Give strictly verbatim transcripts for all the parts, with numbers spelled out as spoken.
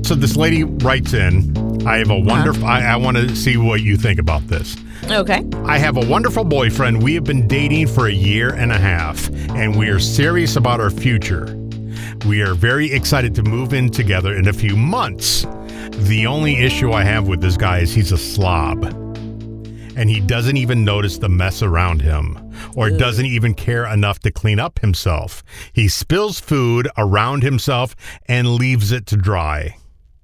so this lady writes in, I have a wonderful, uh-huh. I, I want to see what you think about this. Okay. I have a wonderful boyfriend. We have been dating for a year and a half, and we are serious about our future. We are very excited to move in together in a few months. The only issue I have with this guy is he's a slob, and he doesn't even notice the mess around him, or Ew. doesn't even care enough to clean up himself. He spills food around himself and leaves it to dry.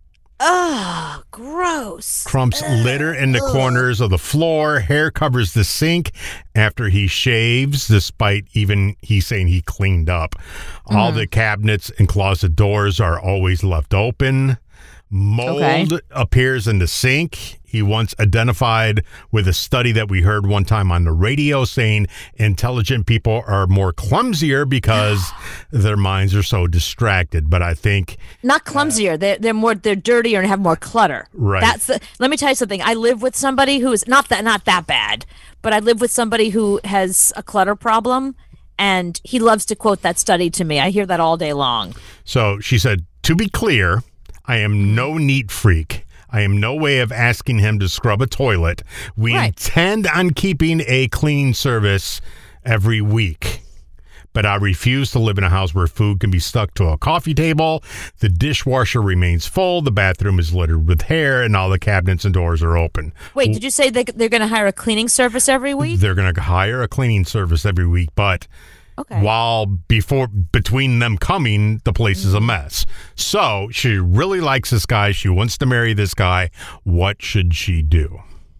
Oh, gross. Crumbs Ugh. litter in the Ugh. corners of the floor. Hair covers the sink after he shaves, despite even he saying he cleaned up. Mm. All the cabinets and closet doors are always left open. Mold okay. appears in the sink. He once identified with a study that we heard one time on the radio saying intelligent people are more clumsier because their minds are so distracted. But I think not clumsier. Uh, they're they're more they're dirtier and have more clutter. Right. That's the, let me tell you something. I live with somebody who is not that not that bad, but I live with somebody who has a clutter problem, and he loves to quote that study to me. I hear that all day long. So she said, to be clear, I am no neat freak. I am no way of asking him to scrub a toilet. We right. intend on keeping a cleaning service every week. But I refuse to live in a house where food can be stuck to a coffee table. The dishwasher remains full. The bathroom is littered with hair, and all the cabinets and doors are open. Wait, did you say they, they're going to hire a cleaning service every week? They're going to hire a cleaning service every week, but... Okay. While before between them coming, the place is a mess. So she really likes this guy. She wants to marry this guy. What should she do?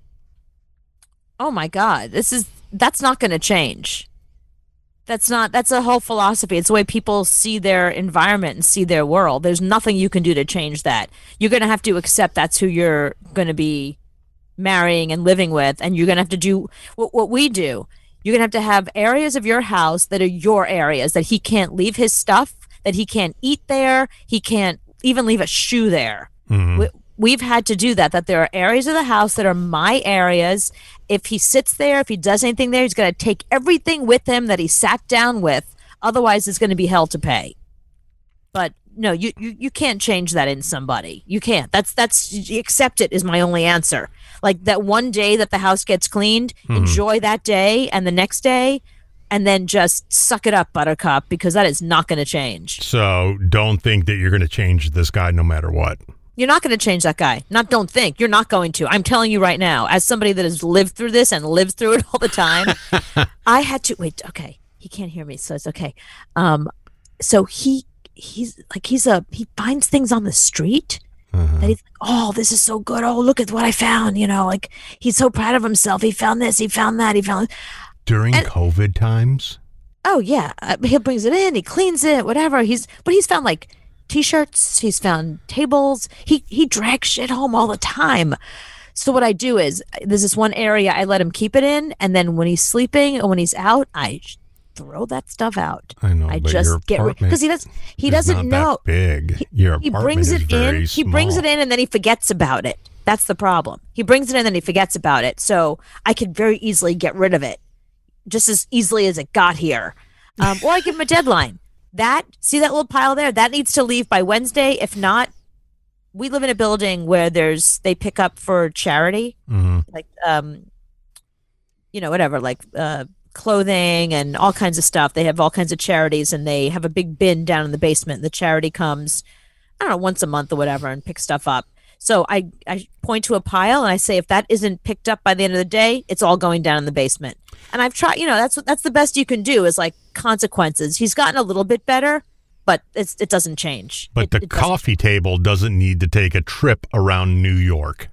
Oh my God, this is that's not going to change. That's not. That's a whole philosophy. It's the way people see their environment and see their world. There's nothing you can do to change that. You're going to have to accept that's who you're going to be marrying and living with, and you're going to have to do what, what we do. You're going to have to have areas of your house that are your areas, that he can't leave his stuff, that he can't eat there, he can't even leave a shoe there. Mm-hmm. We, we've had to do that, that there are areas of the house that are my areas. If he sits there, if he does anything there, he's going to take everything with him that he sat down with. Otherwise, it's going to be hell to pay. But no, you, you, you can't change that in somebody. You can't. That's, that's, you accept it is my only answer. Like that one day that the house gets cleaned, mm-hmm. enjoy that day and the next day, and then just suck it up, Buttercup, because that is not going to change. So don't think that you're going to change this guy no matter what. You're not going to change that guy. Not don't think. You're not going to. I'm telling you right now, as somebody that has lived through this and lives through it all the time, I had to, wait, okay. He can't hear me, so it's okay. Um, so he, he's like, he's a, he finds things on the street. Uh-huh. That he's like, oh, this is so good. Oh, look at what I found. You know, like he's so proud of himself. He found this. He found that. He found during and, COVID times. Oh yeah, uh, he brings it in. He cleans it. Whatever. He's but he's found like T-shirts. He's found tables. He he drags shit home all the time. So what I do is there's this one area I let him keep it in, and then when he's sleeping and when he's out, I throw that stuff out. I know. I but just your get rid because he does. He doesn't not know. That big. He, your he apartment brings is it very in. small. He brings it in, and then he forgets about it. That's the problem. He brings it in, and then he forgets about it. So I could very easily get rid of it, just as easily as it got here. Um, or I give him a deadline. That see that little pile there? That needs to leave by Wednesday. If not, we live in a building where there's they pick up for charity, mm-hmm. like um, you know, whatever, like uh. clothing and all kinds of stuff. They have all kinds of charities, and they have a big bin down in the basement. The charity comes, I don't know, once a month or whatever, and picks stuff up. So I, I point to a pile and I say, if that isn't picked up by the end of the day, it's all going down in the basement. And I've tried, you know, that's what that's the best you can do is like consequences. He's gotten a little bit better, but it's, it doesn't change. But it, the it coffee table doesn't need to take a trip around New York.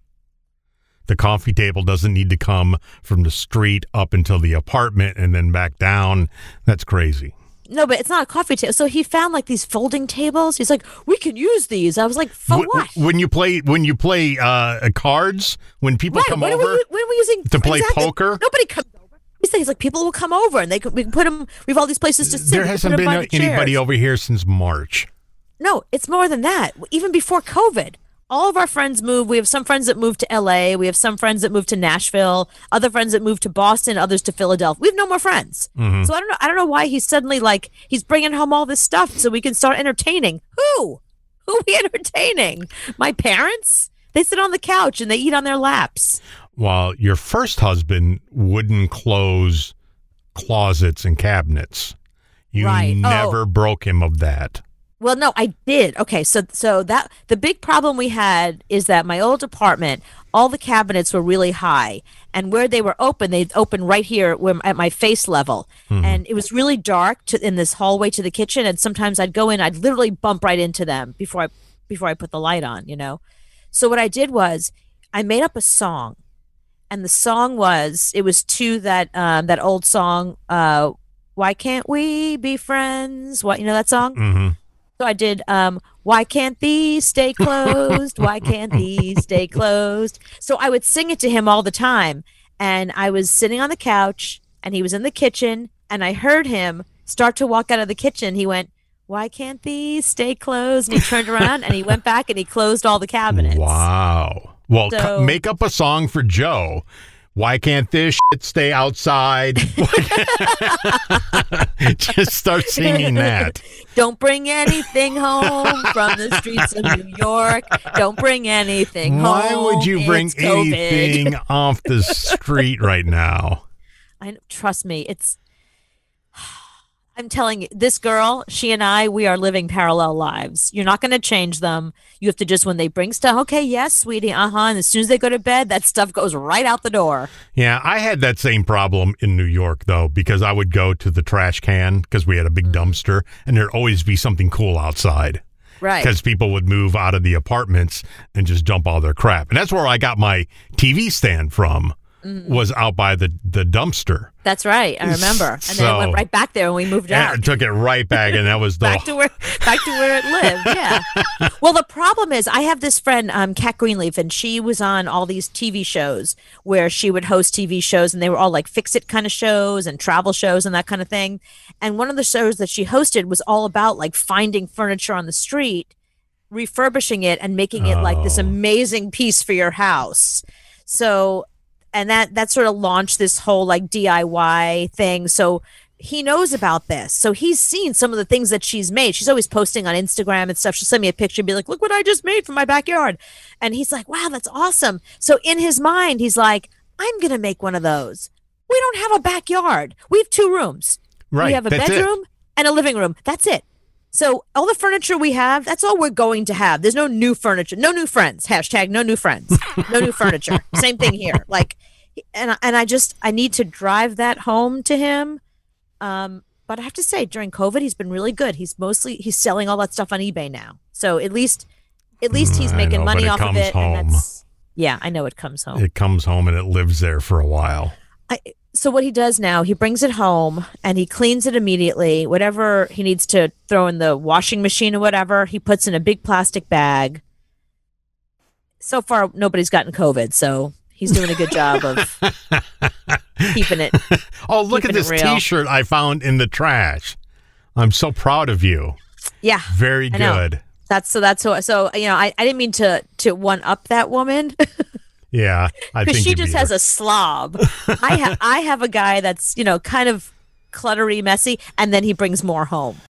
The coffee table doesn't need to come from the street up until the apartment and then back down. That's crazy. No, but it's not a coffee table. So he found like these folding tables. He's like, we can use these. I was like, for w- what? When you play, when you play uh, cards, when people right. come when over, are we, when are we using to play exactly. poker? Nobody comes over. These things like people will come over and they can, we can put them. We have all these places to sit. There hasn't been a, anybody over here since March. No, it's more than that. Even before COVID. All of our friends moved. We have some friends that moved to L A. We have some friends that moved to Nashville. Other friends that moved to Boston. Others to Philadelphia. We have no more friends. Mm-hmm. So I don't know. I don't know why he's suddenly like he's bringing home all this stuff so we can start entertaining. Who? Who are we entertaining? My parents? They sit on the couch and they eat on their laps. Well, your first husband wouldn't close closets and cabinets. You Right. never Oh. broke him of that. Well, no, I did. Okay, so so that the big problem we had is that my old apartment, all the cabinets were really high, and where they were open, they'd open right here where, at my face level, and it was really dark to, in this hallway to the kitchen, and sometimes I'd go in, I'd literally bump right into them before I before I put the light on, you know. So what I did was I made up a song, and the song was it was to that um, that old song, uh, "Why Can't We Be Friends?" What you know that song? Hmm. So I did, um, why can't these stay closed? Why can't these stay closed? So I would sing it to him all the time. And I was sitting on the couch and he was in the kitchen and I heard him start to walk out of the kitchen. He went, why can't these stay closed? And he turned around and he went back and he closed all the cabinets. Wow. Well, So- co- make up a song for Joe. Why can't this shit stay outside? Just start singing that. Don't bring anything home from the streets of New York. Don't bring anything Why home. would you bring It's COVID. anything off the street right now? I trust me, it's I'm telling you, this girl, she and I, we are living parallel lives. You're not going to change them. You have to just, when they bring stuff, okay, yes, sweetie, uh-huh. And as soon as they go to bed, that stuff goes right out the door. Yeah, I had that same problem in New York, though, because I would go to the trash can because we had a big dumpster, and there'd always be something cool outside. Right. Because people would move out of the apartments and just dump all their crap. And that's where I got my T V stand from, was out by the, the dumpster. That's right. I remember. And then So- it went right back there when we moved And out. I took it right back, and that was the... back to where back to where it lived. Yeah. Well, the problem is I have this friend, um, Kat Greenleaf, and she was on all these T V shows where she would host T V shows, and they were all like fix it kind of shows and travel shows and that kind of thing. And one of the shows that she hosted was all about like finding furniture on the street, refurbishing it, and making it like this Oh. amazing piece for your house. So and that that sort of launched this whole like D I Y thing. So he knows about this. So he's seen some of the things that she's made. She's always posting on Instagram and stuff. She'll send me a picture and be like, look what I just made from my backyard. And he's like, wow, that's awesome. So in his mind, he's like, I'm going to make one of those. We don't have a backyard. We have two rooms. Right, We have a that's it. bedroom and a living room. That's it. So all the furniture we have, that's all we're going to have. There's no new furniture, no new friends. Hashtag no new friends, no new furniture. Same thing here. Like, and I- and I just I need to drive that home to him. Um, but I have to say, during COVID, he's been really good. He's mostly he's selling all that stuff on eBay now. So at least at least he's I making know, money but it off of comes it. home. And that's yeah, I know it comes home. It comes home, and it lives there for a while. I, so what he does now, he brings it home and he cleans it immediately. Whatever he needs to throw in the washing machine or whatever, he puts in a big plastic bag. So far, nobody's gotten COVID, so he's doing a good job of keeping it. Oh, look at Keeping it this real. T-shirt I found in the trash. I'm so proud of you. Yeah, Very I know. good. that's so. That's so. So you know, I, I didn't mean to to one up that woman Yeah, I because think she you just beat has her. a slob. I have I have a guy that's you know kind of cluttery, messy, and then he brings more home.